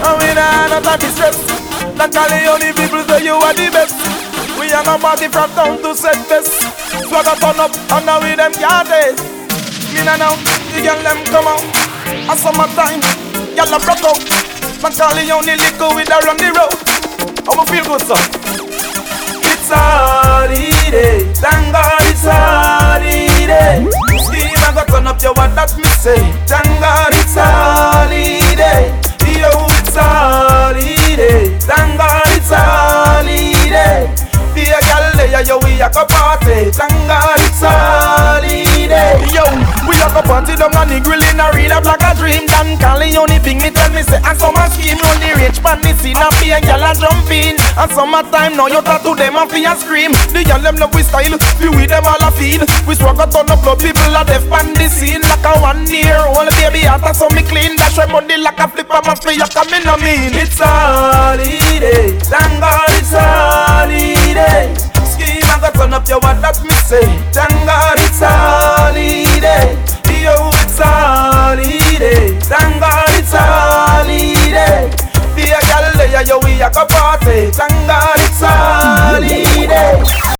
And we nah not a distress. Not calling only people say you are the best. We are no party from town to set best. Swag a turn up and now with them can't taste. Me nah know, the girl them come out. A summertime, y'all a broke out. Man calling only liquor with her on the road. I'ma feel good so. It's holiday, thank God it's holiday. Scheme I got turn up your what that me say. Thank God it's holiday. Yo, it's holiday. Thank God it's holiday. Be a gal there, yo, we a go party. Thank God it's holiday. Yo, we a go party down on the grill in a real up like a dream. Dan Corleone ping me tell me say, and some a scheme on the rich man, me see na be a gal a jump in. And summertime now you tattoo them and fi a scream. The gal them love we style, we with them all a feel. We swag a ton of blood, people a deaf on the scene. Like a 1 year old baby after so me clean. Dash my body like a flipper, my fi a come in a mean. It's holiday, thank God it's holiday. Scheme I got turn up your what that me say. Thank God it's holiday. Yo, it's holiday. Thank God it's holiday. Be a gal there, yo, we a go party. Thank